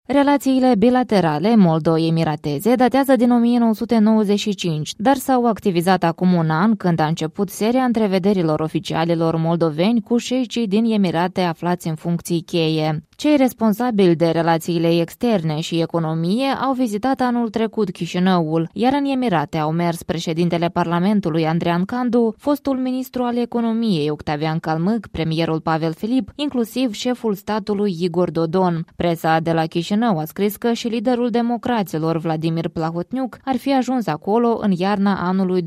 Relațiile bilaterale moldo-emirateze datează din 1995, dar s-au activizat acum un an când a început seria întrevederilor oficialilor moldoveni cu șeicii din Emirate aflați în funcții cheie. Cei responsabili de relațiile externe și economie au vizitat anul trecut Chișinăul, iar în Emirate au mers președintele Parlamentului Andrean Candu, fostul ministru al economiei Octavian Calmâc, premierul Pavel Filip, inclusiv șeful statului Igor Dodon. Presa de la Chișinău a scris că și liderul democraților Vladimir Plahotniuc ar fi ajuns acolo în iarna anului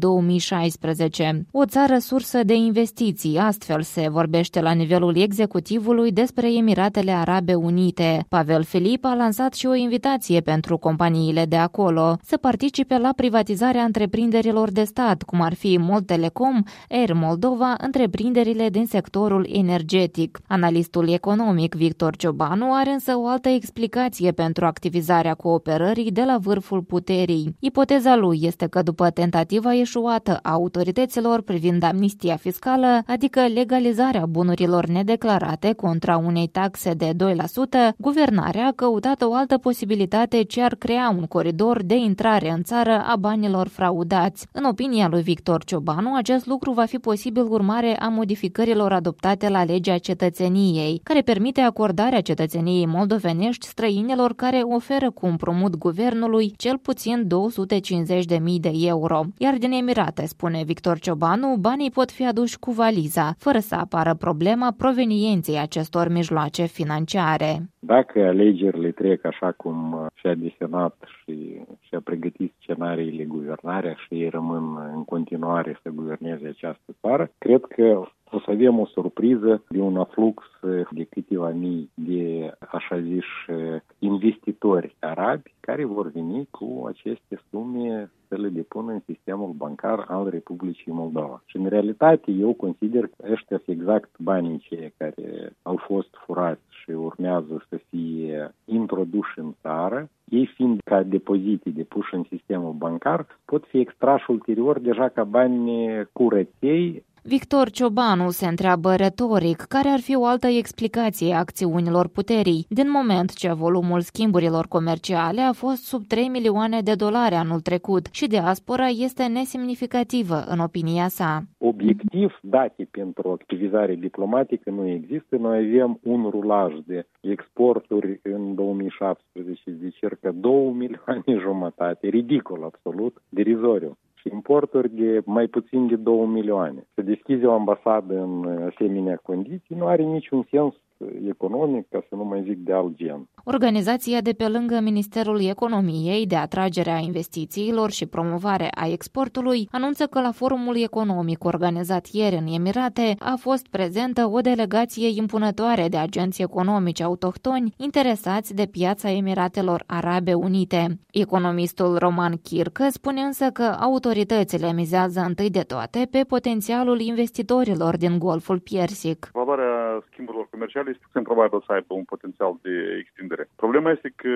2016. O țară sursă de investiții, astfel se vorbește la nivelul executivului despre Emiratele Arabe Unite. Pavel Filip a lansat și o invitație pentru companiile de acolo să participe la privatizarea întreprinderilor de stat, cum ar fi Moltelecom, Air Moldova, întreprinderile din sectorul energetic. Analistul economic Victor Ciobanu are însă o altă explicație pentru activizarea cooperării de la vârful puterii. Ipoteza lui este că după tentativa eșuată a autorităților privind amnistia fiscală, adică legalizarea bunurilor nedeclarate contra unei taxe de 2%, guvernarea a căutat o altă posibilitate ce ar crea un coridor de intrare în țară a banilor fraudați. În opinia lui Victor Ciobanu, acest lucru va fi posibil urmare a modificărilor adoptate la legea cetățeniei, care permite acordarea cetățeniei moldovenești străinilor care oferă cu împrumut guvernului cel puțin 250.000 de euro. Iar din Emirate, spune Victor Ciobanu, banii pot fi aduși cu valiza, fără să apară problema provenienței acestor mijloace financiare. Dacă alegerile trec așa cum și-a desenat și și-a pregătit scenariile guvernarea și ei rămân în continuare să guverneze această țară, cred că o să avem o surpriză de un aflux de câteva mii de, așa ziși, investitori arabi care vor veni cu aceste sume să le depună în sistemul bancar al Republicii Moldova. Și în realitate eu consider că ăștia sunt exact banii cei care au fost furați și urmează să fie introduși în țară. Ei fiind ca depozite depuși în sistemul bancar, pot fi extrași ulterior deja ca bani curăței. Victor Ciobanu se întreabă retoric care ar fi o altă explicație a acțiunilor puterii, din moment ce volumul schimburilor comerciale a fost sub 3 milioane de dolari anul trecut și diaspora este nesemnificativă în opinia sa. Obiectiv date pentru activizare diplomatică nu există. Noi avem un rulaj de exporturi în 2017 de circa 2 milioane jumătate, ridicol absolut, derizoriu. Importuri de mai puțin de 2 milioane. Să deschizi o ambasadă în asemenea condiții nu are niciun sens economic, ca să nu mai zic de alt gen. Organizația de pe lângă Ministerul Economiei de atragere a investițiilor și promovare a exportului anunță că la forumul economic organizat ieri în Emirate a fost prezentă o delegație impunătoare de agenți economici autohtoni interesați de piața Emiratelor Arabe Unite. Economistul Roman Chircă spune însă că autoritățile mizează întâi de toate pe potențialul investitorilor din Golful Persic. Valoarea schimburilor comerciale este puțin probabil să aibă un potențial de extindere. Problema este că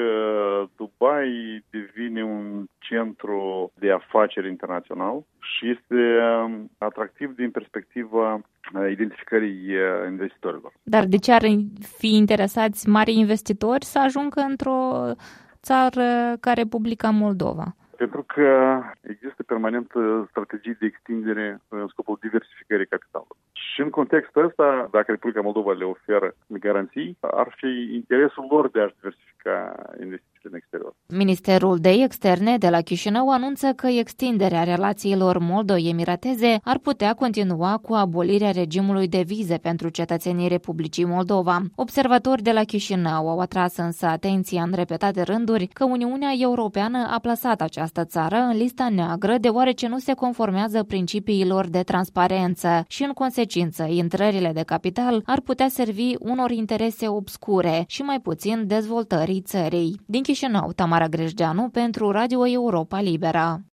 Dubai devine un centru de afaceri internațional și este atractiv din perspectiva identificării investitorilor. Dar de ce ar fi interesați mari investitori să ajungă într-o țară ca Republica Moldova? Pentru că există permanent strategii de extindere în scopul diversificării capitalului. Și în contextul ăsta, dacă Republica Moldova le oferă garanții, ar fi interesul lor de a-și diversifica investițiile în exterior. Ministerul de Externe de la Chișinău anunță că extinderea relațiilor moldo-emirateze ar putea continua cu abolirea regimului de vize pentru cetățenii Republicii Moldova. Observatori de la Chișinău au atras însă atenția în repetate rânduri că Uniunea Europeană a plasat această țară în lista neagră deoarece nu se conformează principiilor de transparență și, în consecință, intrările de capital ar putea servi unor interese obscure și mai puțin dezvoltării țării. Din Chișinău, Tamara Grejdeanu pentru Radio Europa Libera.